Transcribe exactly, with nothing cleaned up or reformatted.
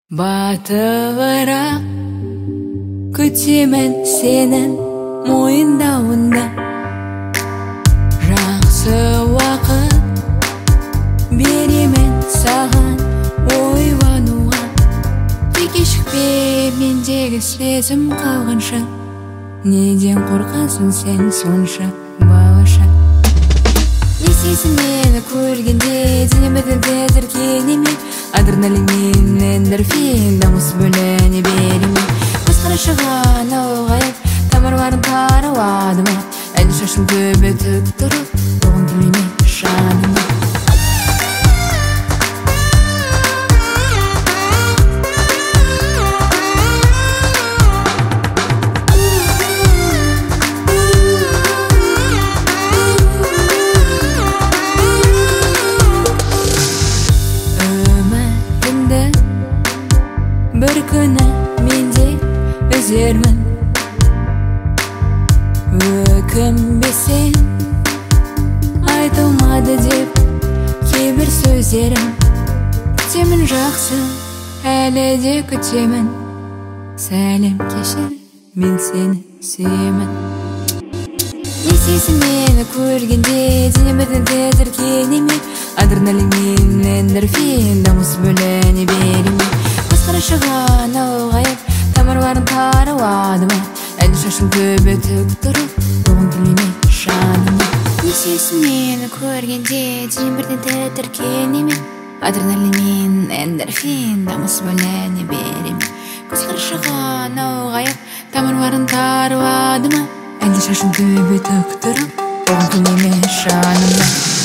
Батылырақ күтемін сенің мойындауында. Жақсы уақыт беремін саған ойлануға. Тек кешікпе мендегі сезім қалғанша. Неден қорқасың сен сонша балаша? Не істейсің мені көргенде, денемді тітіркенеме. Адреналин мен эндорфин дамыс бөлене береме. Көз қарашыған ұлғайып, тамырларын тарылады ма? Әлі шашың төбе тік тұрып, оғын келеме жаныма. Бір күні менде өзермін, өкінбесең айтылмады деп кейбір сөздерім. Күтемін жақсы, әлі де күтемін. Сәлем кешір, мен сені сүйемін. Не істейсің мені көргенде, денемді тітіркенеме. Адреналин мен эндорфин дамыс бөлене береме. Қарашыған ұлғайып, тамырларын тарылады ма? Әлі шашың төбе тік тұрып, оғын келеме жаныма. Не істейсің мені көргенде, денем бірден тітіркенеме. Адреналин мен эндорфин дамыс бөлене береме. Көз қарашыған ұлғайып, тамырларын тарылады ма? Әлі шашың төбе тік тұрып, оғын келеме жаныма.